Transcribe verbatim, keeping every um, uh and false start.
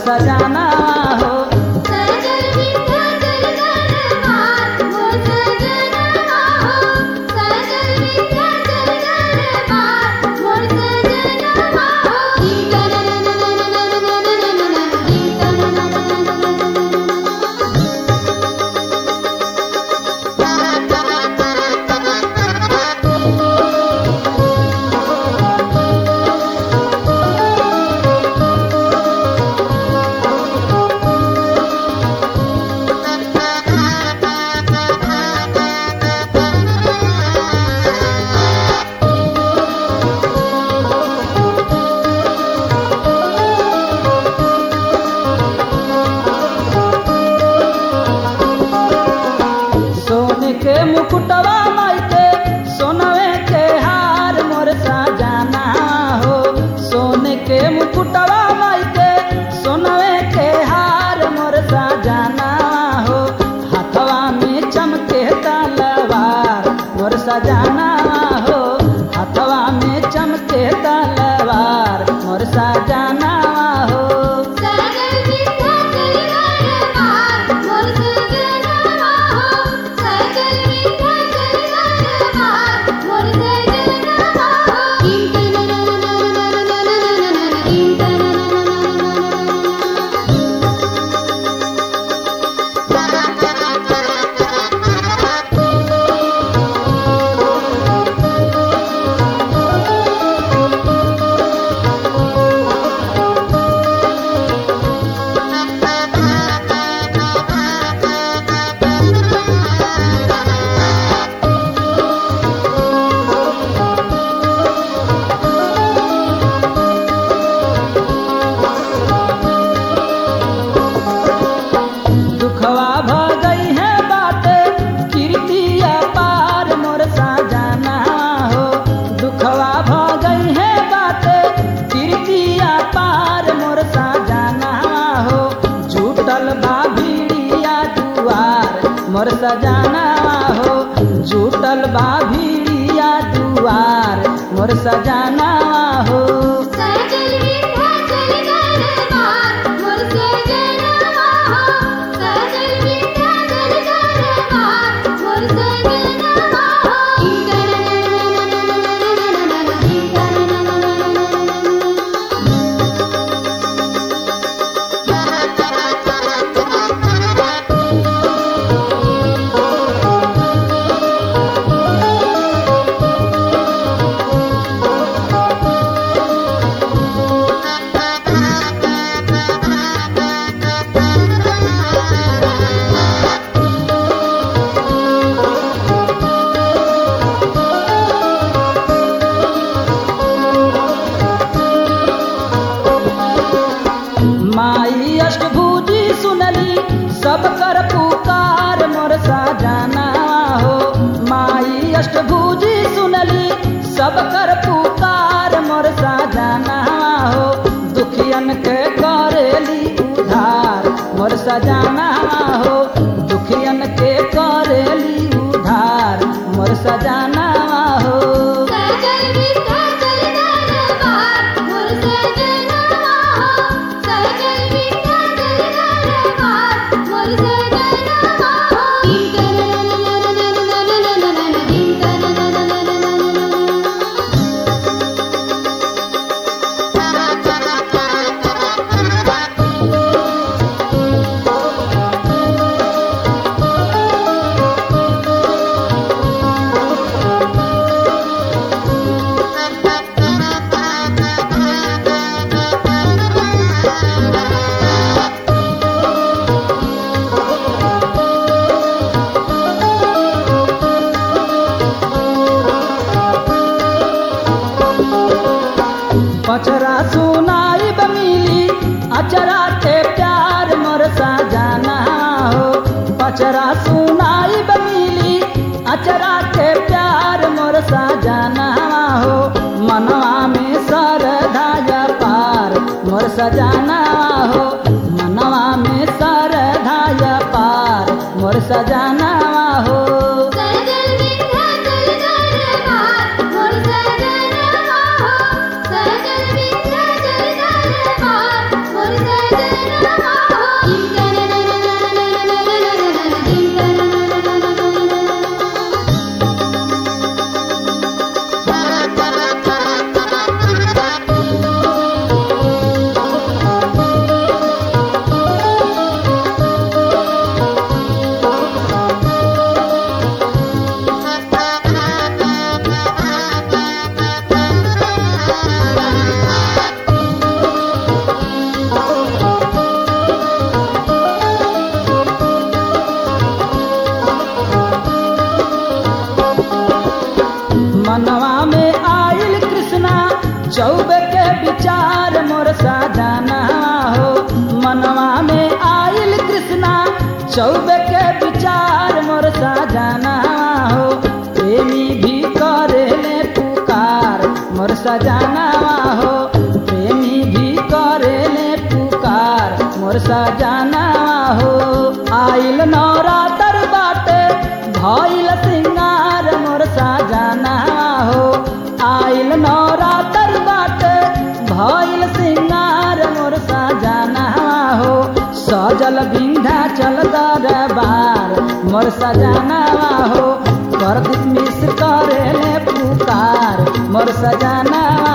सजाना हो। सजल विंध्याचल दरबार मोर सजना हो। सजल विंध्याचल दरबार मोर सजना हो। कीर्तन सोने के मुकुटवा माई के सोनवे के हार मोर सजाना हो। सोने के मुकुटवा माई के सोनवे के हार मोर सजाना हो। हाथवा में चमके तलवार मोर सजाना हो। हाथवा में चमके तलवार मोर सजाना हो। सजल विंध्याचल दरबार मोर सजना हो। सजल विंध्याचल दरबार मोर सजना हो। कीर्तन कीर्तन दुखवा भगई है बाटे कीर्ति अपार मोर सजाना हो। दुखवा भगई है बाटे कीर्ति अपार मोर सजाना हो। झूठल बा भीड़िया दुआर मोर सजाना हो। झूठल बा भीड़िया दुआर मोर सजाना हो। सजल विंध्याचल दरबार मोर सजना हो। सजल विंध्याचल दरबार मोर सजना हो। कीर्तन माई अष्टभुजी सुनली सब कर पुकार मोर सजाना हो। माई अष्टभुजी सुनली सब कर पुकार मोर सजाना हो। दुखियन के करेली उधार मोर सजाना हो। दुखियन के करेली उधार मोर सजाना हो। सजल विंध्याचल दरबार मोर सजना हो। सजल विंध्याचल दरबार मोर सजना हो। कीर्तन पचरा सुनाई बमिली अचरा के प्यार मोर सजाना हो। पचरा सुनाई बमिली अचरा के प्यार मोर सजाना हो। मनवा में सरधा पार मोर सजाना हो। मनवा में सरधा पार मोर सजाना हो। सजल विंध्याचल दरबार मोर सजना हो। सजल विंध्याचल दरबार मोर सजना मनवा में आइल कृष्णा चौबे के विचार मोर सजना हो मनवा में आइल कृष्णा चौबे के विचार मोर सजना हो प्रेमी भी करेले पुकार मोर सजना हो प्रेमी भी करेले पुकार मोर सजना हो आइल नवरात्र बाटे भइल सिंगार मोर सजना हो आइल नवरात्र बाटे भइल सिंगार मोर सजना हो सजल विंध्याचल दरबार मोर सजना हो परदीप मिश्र करेले पुकार मोर सजना